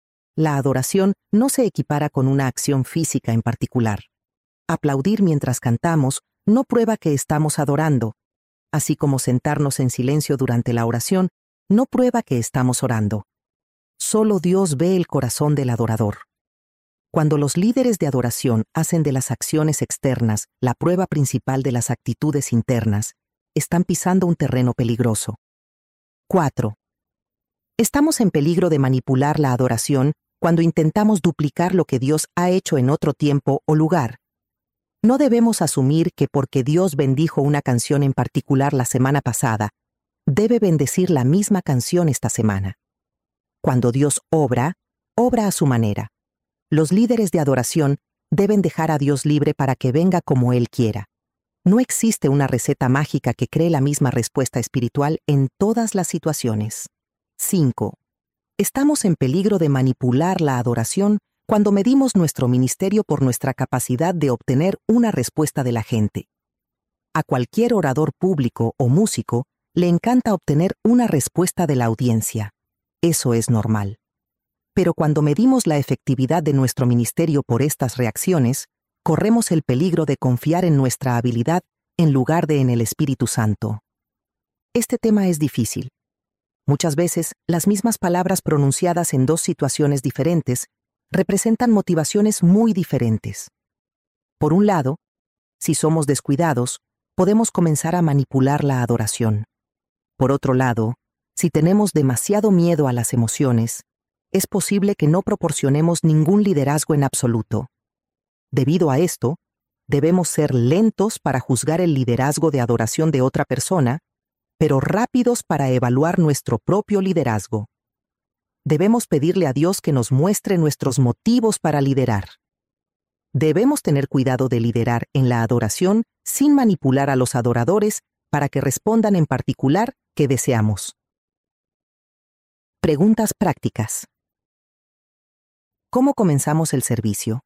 La adoración no se equipara con una acción física en particular. Aplaudir mientras cantamos no prueba que estamos adorando, así como sentarnos en silencio durante la oración no prueba que estamos orando. Solo Dios ve el corazón del adorador. Cuando los líderes de adoración hacen de las acciones externas la prueba principal de las actitudes internas, están pisando un terreno peligroso. cuatro. Estamos en peligro de manipular la adoración cuando intentamos duplicar lo que Dios ha hecho en otro tiempo o lugar. No debemos asumir que porque Dios bendijo una canción en particular la semana pasada, debe bendecir la misma canción esta semana. Cuando Dios obra, obra a su manera. Los líderes de adoración deben dejar a Dios libre para que venga como Él quiera. No existe una receta mágica que cree la misma respuesta espiritual en todas las situaciones. cinco. Estamos en peligro de manipular la adoración cuando medimos nuestro ministerio por nuestra capacidad de obtener una respuesta de la gente. A cualquier orador público o músico le encanta obtener una respuesta de la audiencia. Eso es normal. Pero cuando medimos la efectividad de nuestro ministerio por estas reacciones, corremos el peligro de confiar en nuestra habilidad en lugar de en el Espíritu Santo. Este tema es difícil. Muchas veces, las mismas palabras pronunciadas en dos situaciones diferentes representan motivaciones muy diferentes. Por un lado, si somos descuidados, podemos comenzar a manipular la adoración. Por otro lado, si tenemos demasiado miedo a las emociones, es posible que no proporcionemos ningún liderazgo en absoluto. Debido a esto, debemos ser lentos para juzgar el liderazgo de adoración de otra persona, pero rápidos para evaluar nuestro propio liderazgo. Debemos pedirle a Dios que nos muestre nuestros motivos para liderar. Debemos tener cuidado de liderar en la adoración sin manipular a los adoradores para que respondan en particular que deseamos. Preguntas prácticas. ¿Cómo comenzamos el servicio?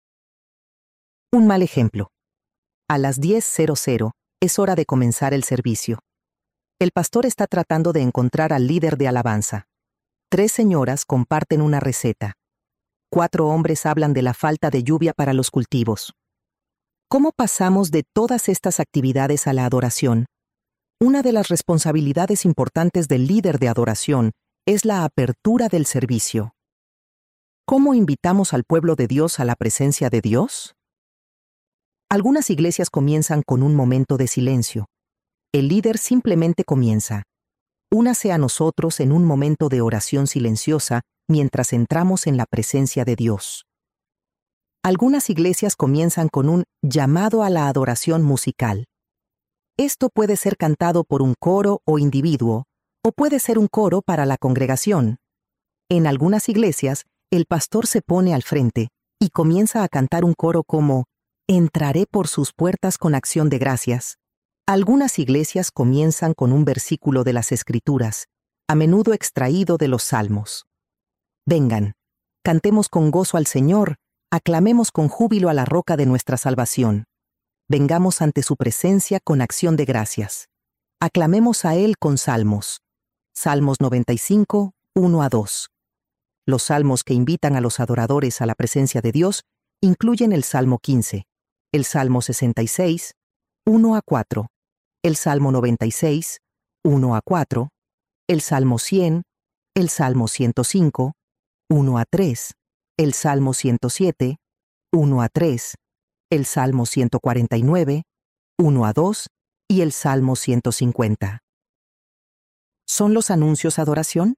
Un mal ejemplo. A las diez es hora de comenzar el servicio. El pastor está tratando de encontrar al líder de alabanza. Tres señoras comparten una receta. Cuatro hombres hablan de la falta de lluvia para los cultivos. ¿Cómo pasamos de todas estas actividades a la adoración? Una de las responsabilidades importantes del líder de adoración es la apertura del servicio. ¿Cómo invitamos al pueblo de Dios a la presencia de Dios? Algunas iglesias comienzan con un momento de silencio. El líder simplemente comienza. Únase a nosotros en un momento de oración silenciosa mientras entramos en la presencia de Dios. Algunas iglesias comienzan con un llamado a la adoración musical. Esto puede ser cantado por un coro o individuo, o puede ser un coro para la congregación. En algunas iglesias, el pastor se pone al frente y comienza a cantar un coro como «Entraré por sus puertas con acción de gracias». Algunas iglesias comienzan con un versículo de las Escrituras, a menudo extraído de los Salmos. Vengan, cantemos con gozo al Señor, aclamemos con júbilo a la roca de nuestra salvación. Vengamos ante su presencia con acción de gracias. Aclamemos a Él con salmos. Salmos noventa y cinco, uno a dos. Los salmos que invitan a los adoradores a la presencia de Dios incluyen el Salmo quince, el Salmo sesenta y seis, uno a cuatro, el Salmo noventa y seis, uno a cuatro, el Salmo cien, el Salmo ciento cinco, uno a tres, el Salmo ciento siete, uno a tres, el Salmo ciento cuarenta y nueve, uno a dos y el Salmo ciento cincuenta. ¿Son los anuncios adoración?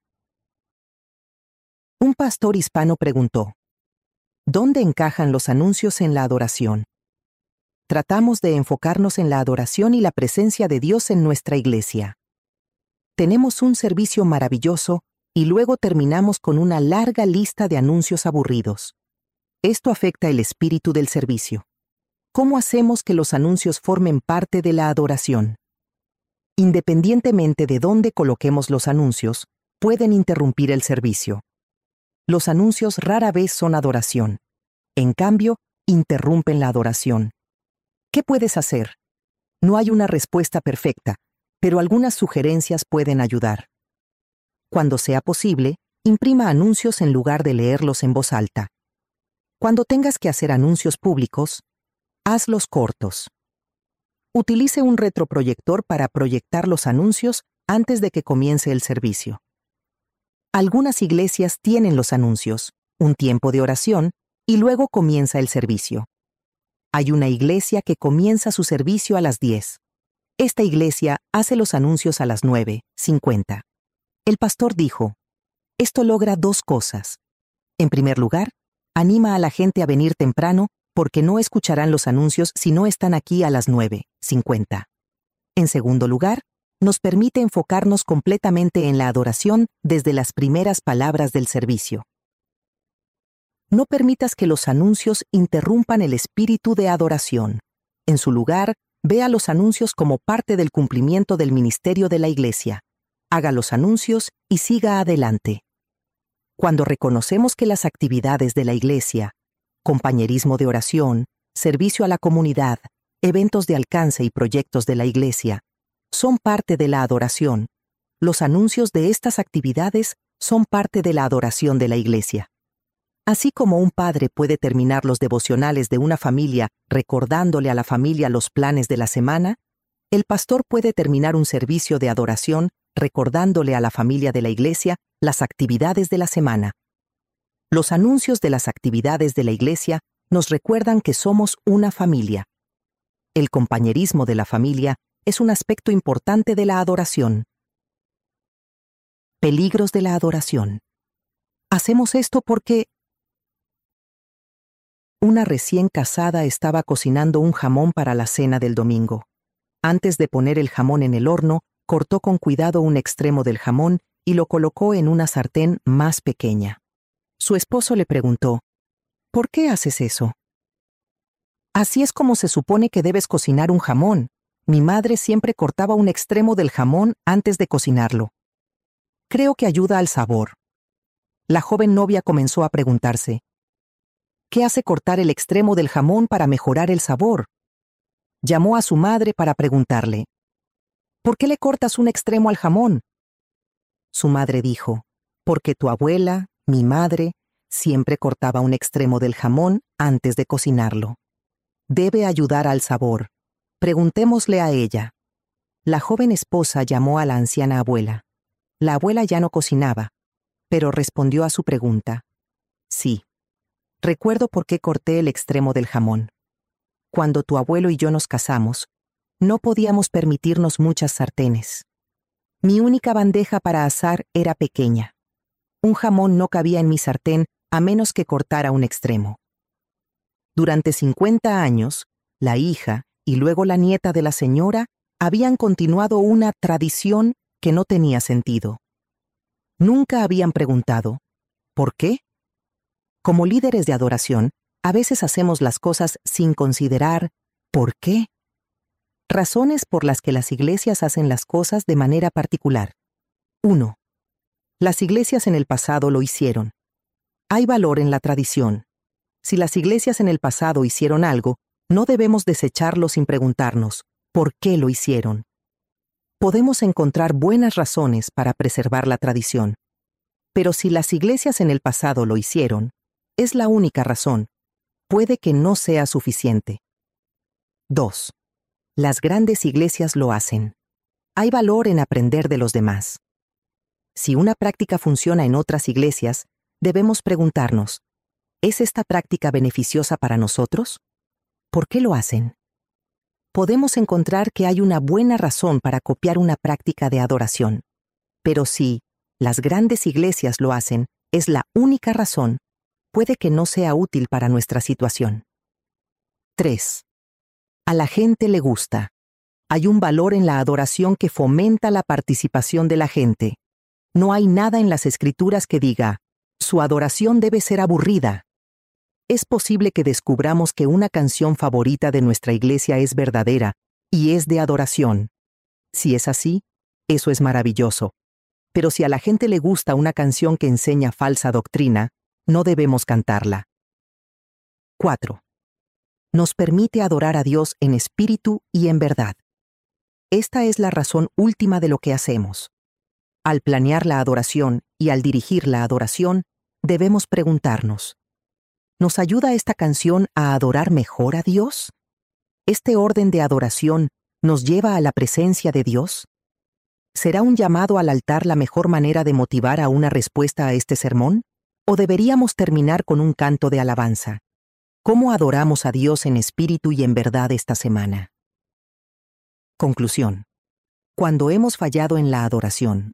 Un pastor hispano preguntó, ¿dónde encajan los anuncios en la adoración? Tratamos de enfocarnos en la adoración y la presencia de Dios en nuestra iglesia. Tenemos un servicio maravilloso y luego terminamos con una larga lista de anuncios aburridos. Esto afecta el espíritu del servicio. ¿Cómo hacemos que los anuncios formen parte de la adoración? Independientemente de dónde coloquemos los anuncios, pueden interrumpir el servicio. Los anuncios rara vez son adoración. En cambio, interrumpen la adoración. ¿Qué puedes hacer? No hay una respuesta perfecta, pero algunas sugerencias pueden ayudar. Cuando sea posible, imprima anuncios en lugar de leerlos en voz alta. Cuando tengas que hacer anuncios públicos, hazlos cortos. Utilice un retroproyector para proyectar los anuncios antes de que comience el servicio. Algunas iglesias tienen los anuncios, un tiempo de oración, y luego comienza el servicio. Hay una iglesia que comienza su servicio a las diez. Esta iglesia hace los anuncios a las nueve cincuenta. El pastor dijo, esto logra dos cosas. En primer lugar, anima a la gente a venir temprano porque no escucharán los anuncios si no están aquí a las nueve cincuenta. En segundo lugar, nos permite enfocarnos completamente en la adoración desde las primeras palabras del servicio. No permitas que los anuncios interrumpan el espíritu de adoración. En su lugar, vea los anuncios como parte del cumplimiento del ministerio de la iglesia. Haga los anuncios y siga adelante. Cuando reconocemos que las actividades de la iglesia, compañerismo de oración, servicio a la comunidad, eventos de alcance y proyectos de la iglesia, son parte de la adoración, los anuncios de estas actividades son parte de la adoración de la iglesia. Así como un padre puede terminar los devocionales de una familia recordándole a la familia los planes de la semana, el pastor puede terminar un servicio de adoración recordándole a la familia de la iglesia las actividades de la semana. Los anuncios de las actividades de la iglesia nos recuerdan que somos una familia. El compañerismo de la familia es un aspecto importante de la adoración. Peligros de la adoración. Hacemos esto porque una recién casada estaba cocinando un jamón para la cena del domingo. Antes de poner el jamón en el horno, cortó con cuidado un extremo del jamón y lo colocó en una sartén más pequeña. Su esposo le preguntó, ¿por qué haces eso? Así es como se supone que debes cocinar un jamón. Mi madre siempre cortaba un extremo del jamón antes de cocinarlo. Creo que ayuda al sabor. La joven novia comenzó a preguntarse, ¿qué hace cortar el extremo del jamón para mejorar el sabor? Llamó a su madre para preguntarle, ¿por qué le cortas un extremo al jamón? Su madre dijo, porque tu abuela, mi madre, siempre cortaba un extremo del jamón antes de cocinarlo. Debe ayudar al sabor. Preguntémosle a ella. La joven esposa llamó a la anciana abuela. La abuela ya no cocinaba, pero respondió a su pregunta. Sí, recuerdo por qué corté el extremo del jamón. Cuando tu abuelo y yo nos casamos, no podíamos permitirnos muchas sartenes. Mi única bandeja para asar era pequeña. Un jamón no cabía en mi sartén a menos que cortara un extremo. Durante cincuenta años, la hija y luego la nieta de la señora habían continuado una tradición que no tenía sentido. Nunca habían preguntado, ¿por qué? Como líderes de adoración, a veces hacemos las cosas sin considerar ¿por qué? Razones por las que las iglesias hacen las cosas de manera particular. uno. Las iglesias en el pasado lo hicieron. Hay valor en la tradición. Si las iglesias en el pasado hicieron algo, no debemos desecharlo sin preguntarnos, ¿por qué lo hicieron? Podemos encontrar buenas razones para preservar la tradición. Pero si las iglesias en el pasado lo hicieron, es la única razón. Puede que no sea suficiente. dos. Las grandes iglesias lo hacen. Hay valor en aprender de los demás. Si una práctica funciona en otras iglesias, debemos preguntarnos, ¿es esta práctica beneficiosa para nosotros? ¿Por qué lo hacen? Podemos encontrar que hay una buena razón para copiar una práctica de adoración. Pero si las grandes iglesias lo hacen, es la única razón, puede que no sea útil para nuestra situación. tres. A la gente le gusta. Hay un valor en la adoración que fomenta la participación de la gente. No hay nada en las Escrituras que diga, su adoración debe ser aburrida. Es posible que descubramos que una canción favorita de nuestra iglesia es verdadera y es de adoración. Si es así, eso es maravilloso. Pero si a la gente le gusta una canción que enseña falsa doctrina, no debemos cantarla. cuatro. Nos permite adorar a Dios en espíritu y en verdad. Esta es la razón última de lo que hacemos. Al planear la adoración y al dirigir la adoración, debemos preguntarnos, ¿nos ayuda esta canción a adorar mejor a Dios? ¿Este orden de adoración nos lleva a la presencia de Dios? ¿Será un llamado al altar la mejor manera de motivar a una respuesta a este sermón? ¿O deberíamos terminar con un canto de alabanza? ¿Cómo adoramos a Dios en espíritu y en verdad esta semana? Conclusión. Cuando hemos fallado en la adoración.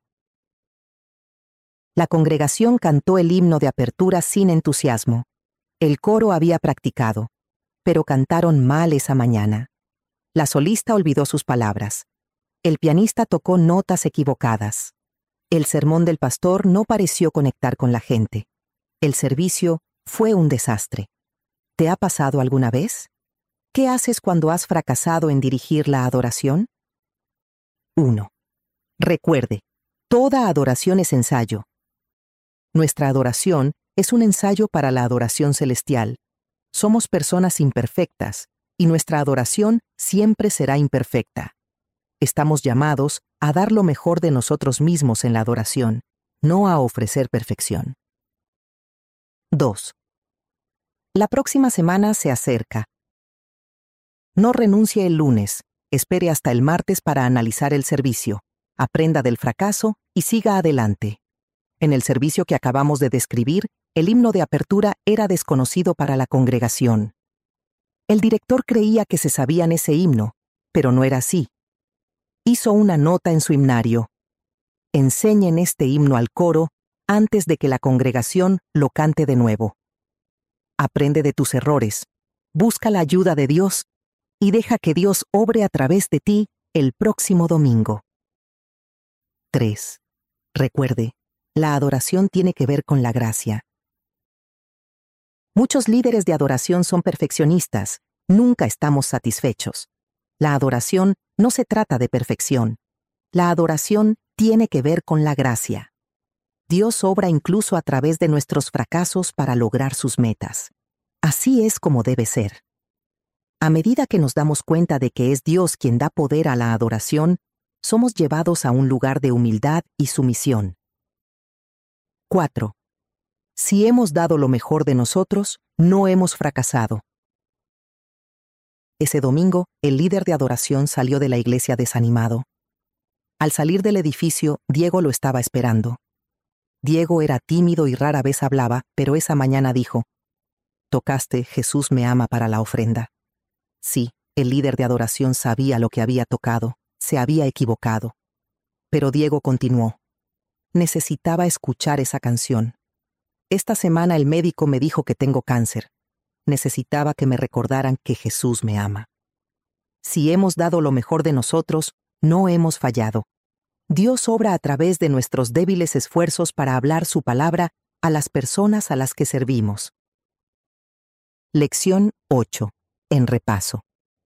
La congregación cantó el himno de apertura sin entusiasmo. El coro había practicado, pero cantaron mal esa mañana. La solista olvidó sus palabras. El pianista tocó notas equivocadas. El sermón del pastor no pareció conectar con la gente. El servicio fue un desastre. ¿Te ha pasado alguna vez? ¿Qué haces cuando has fracasado en dirigir la adoración? uno. Recuerde, toda adoración es ensayo. Nuestra adoración es un ensayo para la adoración celestial. Somos personas imperfectas, y nuestra adoración siempre será imperfecta. Estamos llamados a dar lo mejor de nosotros mismos en la adoración, no a ofrecer perfección. dos. La próxima semana se acerca. No renuncie el lunes, espere hasta el martes para analizar el servicio, aprenda del fracaso y siga adelante. En el servicio que acabamos de describir, el himno de apertura era desconocido para la congregación. El director creía que se sabían ese himno, pero no era así. Hizo una nota en su himnario. Enseñen este himno al coro antes de que la congregación lo cante de nuevo. Aprende de tus errores, busca la ayuda de Dios y deja que Dios obre a través de ti el próximo domingo. tres. Recuerde, la adoración tiene que ver con la gracia. Muchos líderes de adoración son perfeccionistas. Nunca estamos satisfechos. La adoración no se trata de perfección. La adoración tiene que ver con la gracia. Dios obra incluso a través de nuestros fracasos para lograr sus metas. Así es como debe ser. A medida que nos damos cuenta de que es Dios quien da poder a la adoración, somos llevados a un lugar de humildad y sumisión. cuatro. Si hemos dado lo mejor de nosotros, no hemos fracasado. Ese domingo, el líder de adoración salió de la iglesia desanimado. Al salir del edificio, Diego lo estaba esperando. Diego era tímido y rara vez hablaba, pero esa mañana dijo: «Tocaste, Jesús me ama para la ofrenda». Sí, el líder de adoración sabía lo que había tocado, se había equivocado. Pero Diego continuó. Necesitaba escuchar esa canción. Esta semana el médico me dijo que tengo cáncer. Necesitaba que me recordaran que Jesús me ama. Si hemos dado lo mejor de nosotros, no hemos fallado. Dios obra a través de nuestros débiles esfuerzos para hablar su palabra a las personas a las que servimos. Lección ocho. En repaso.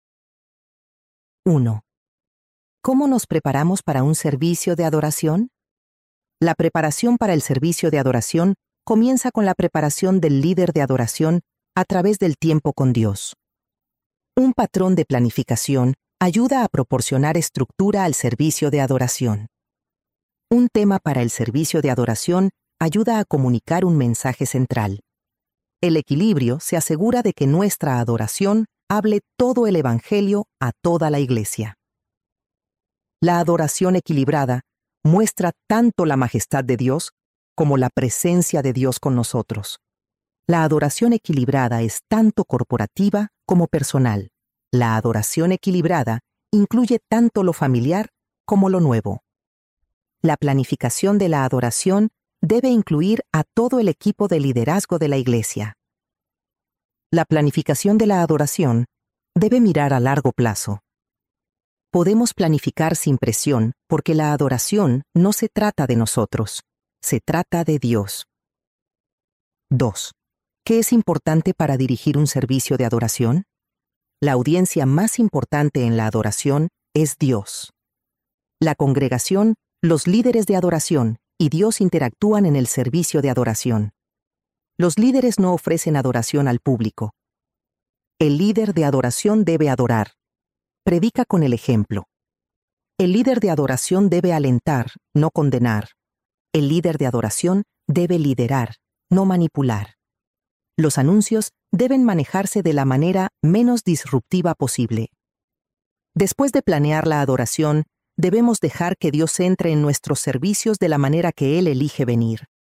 uno. ¿Cómo nos preparamos para un servicio de adoración? La preparación para el servicio de adoración comienza con la preparación del líder de adoración a través del tiempo con Dios. Un patrón de planificación ayuda a proporcionar estructura al servicio de adoración. Un tema para el servicio de adoración ayuda a comunicar un mensaje central. El equilibrio se asegura de que nuestra adoración hable todo el Evangelio a toda la iglesia. La adoración equilibrada muestra tanto la majestad de Dios como la presencia de Dios con nosotros. La adoración equilibrada es tanto corporativa como personal. La adoración equilibrada incluye tanto lo familiar como lo nuevo. La planificación de la adoración debe incluir a todo el equipo de liderazgo de la iglesia. La planificación de la adoración debe mirar a largo plazo. Podemos planificar sin presión porque la adoración no se trata de nosotros, se trata de Dios. dos. ¿Qué es importante para dirigir un servicio de adoración? La audiencia más importante en la adoración es Dios. La congregación, los líderes de adoración y Dios interactúan en el servicio de adoración. Los líderes no ofrecen adoración al público. El líder de adoración debe adorar. Predica con el ejemplo. El líder de adoración debe alentar, no condenar. El líder de adoración debe liderar, no manipular. Los anuncios deben manejarse de la manera menos disruptiva posible. Después de planear la adoración, debemos dejar que Dios entre en nuestros servicios de la manera que Él elige venir.